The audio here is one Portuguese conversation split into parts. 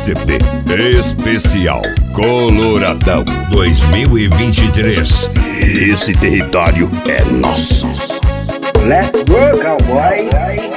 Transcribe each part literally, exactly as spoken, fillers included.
C D especial Coloradão dois mil e vinte e três. Esse território é nosso. Let's go, cowboy.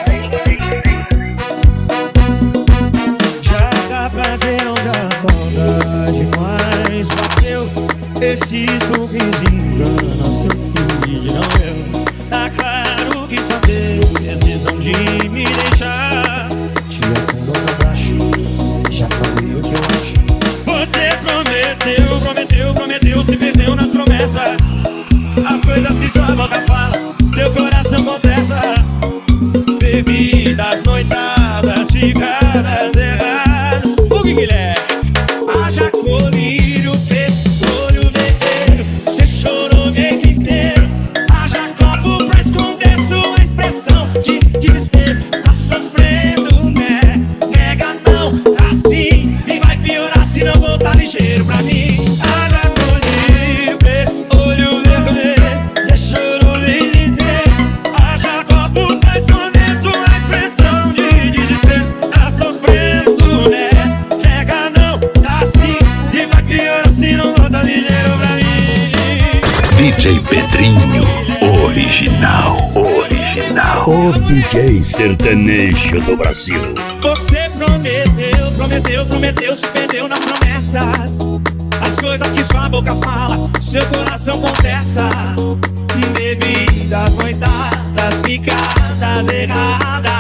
Já dá pra ver onde a saudade mais bateu. Esse sorrisinho engana seu filho, não eu. Tá claro que só teve decisão de me deixar. Te afundou pra baixo, já falei o que eu acho. Você prometeu, prometeu, prometeu, se perdeu nas promessas. As coisas que sua boca fala, seu coração contesta. Bebidas, noitadas, ficadas erradas. O que que é? Haja colírio, fez olho vermelho. Você chorou o mês inteiro. Haja copo pra esconder sua expressão de desespero. Tá sofrendo, né? Nega não, assim. E vai piorar se não voltar ligeiro pra mim. Haja colírio, fez olho vermelho. Você chorou o mês inteiro. Haja copo pra esconder sua expressão de desespero. Tá sofrendo, né? Nega não, tá assim. E vai piorar se não voltar ligeiro pra mim. D J Pedrinho, original, original. O D J sertanejo do Brasil. Você prometeu, prometeu, prometeu, se perdeu nas promessas. As coisas que sua boca fala, seu coração contesta. Bebidas, noitadas, ficadas erradas.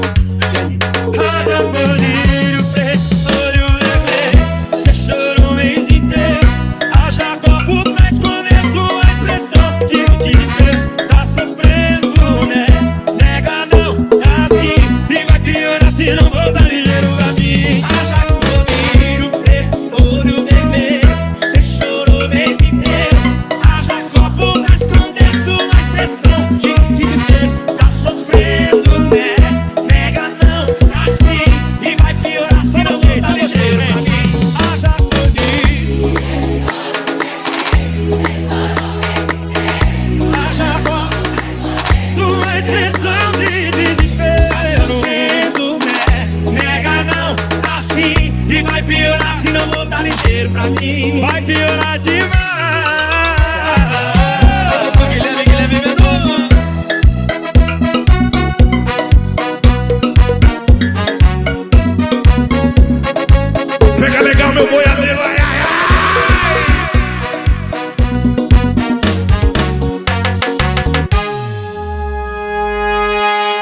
Cada colírio fez olho vermelho. Você chorou o mês inteiro. Haja copo pra esconder sua expressão de desespero. Tá sofrendo, né? Nega não, tá assim. E vai piorar se não voltar ligeiro pra mim. Haja colírio fez olho vermelho. Você chorou o mês inteiro. Haja copo pra esconder sua expressão de desespero. Tá sofrendo, né? Nega não, tá assim. E vai piorar se não voltar ligeiro pra mim. Haja colírio. Haja copo, sua expressão de desespero. Tá sofrendo, né? Nega não, tá assim. E vai piorar se não voltar ligeiro pra mim. Vai piorar.